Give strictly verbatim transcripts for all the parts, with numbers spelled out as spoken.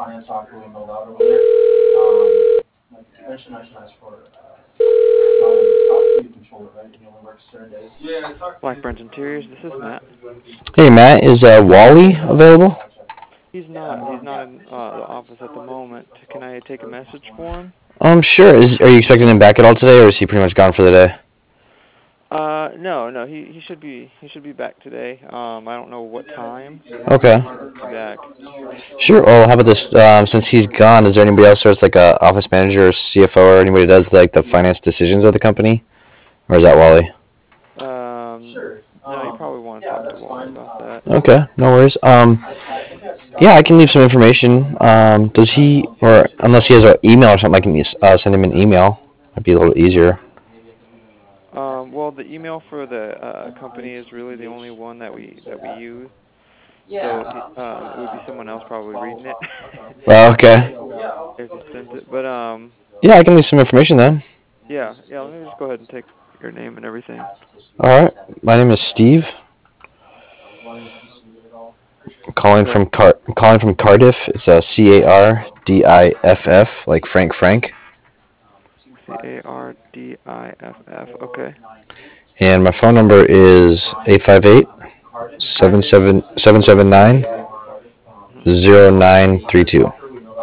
finance software we build out over there. Um, like you mentioned, I should ask for. Uh, Well, talk to you control it, right? And you only work certain days. Yeah, talk to Black you. Burns Interiors, this is Matt. Hey Matt, is uh, Wally available? He's not. He's not in uh, the office at the moment. Can I take a message for him? Um, sure. Is are you expecting him back at all today, or is he pretty much gone for the day? Uh, no, no. He he should be he should be back today. Um, I don't know what time. Okay. He should be back. Sure. Well, how about this? Um, since he's gone, is there anybody else that's like a office manager or C F O or anybody that does like the finance decisions of the company, or is that Wally? Um, no, you probably want to talk to Wally about that. Okay, no worries. Um, yeah, I can leave some information. Um, does he, or unless he has an email or something, I can uh, send him an email. Might be a little easier. Um, well, the email for the uh, company is really the only one that we that we use. So um, it would be someone else probably reading it Well, okay. if you sent it. But um, Yeah, I can leave some information then. yeah, yeah. Let me just go ahead and take your name and everything. All right. My name is Steve. I'm calling Okay. from Car- I'm calling from Cardiff. It's a C A R D I F F, like Frank Frank. C A R D I F F. Okay. And my phone number is eight five eight, seven seven seven seven nine, Mm-hmm. zero nine three two.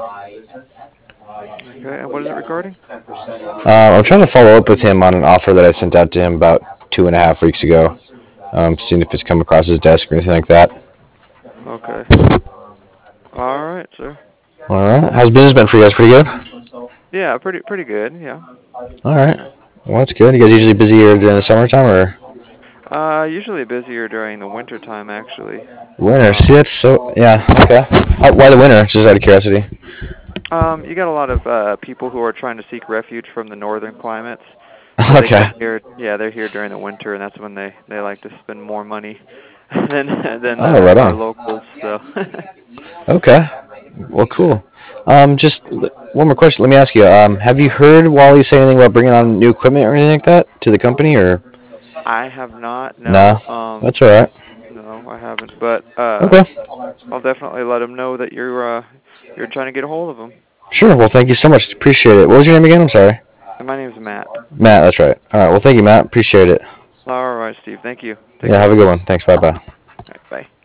Okay. And what is it regarding? Uh, I'm trying to follow up with him on an offer that I sent out to him about two and a half weeks ago. Um, seeing if it's come across his desk or anything like that. Okay. All right, sir. All right. How's business been for you guys? Pretty good? Yeah, pretty pretty good. Yeah. All right. Well, that's good. You guys usually busier during the summertime or? Uh, usually busier during the winter time, actually. Winter. Um, See, that's so. Yeah. Okay. How, why the winter? Just out of curiosity. um, you got a lot of uh people who are trying to seek refuge from the northern climates. So they Okay. come here. Yeah, they're here during the winter, and that's when they they like to spend more money than than Oh, uh, right our on. locals. So. Okay. Well, cool. Um, just l- one more question. Let me ask you. Um, have you heard Wally say anything about bringing on new equipment or anything like that to the company, or I have not. no? No. Um. That's all right. No, I haven't. But uh, Okay. I'll definitely let him know that you're uh you're trying to get a hold of him. Sure. Well, thank you so much. Appreciate it. What was your name again? I'm sorry. And my name's Matt. Matt. That's right. All right. Well, thank you, Matt. Appreciate it. All right, Steve. Thank you. Take Yeah. care. Have a good one. Thanks. Bye bye. All right, bye.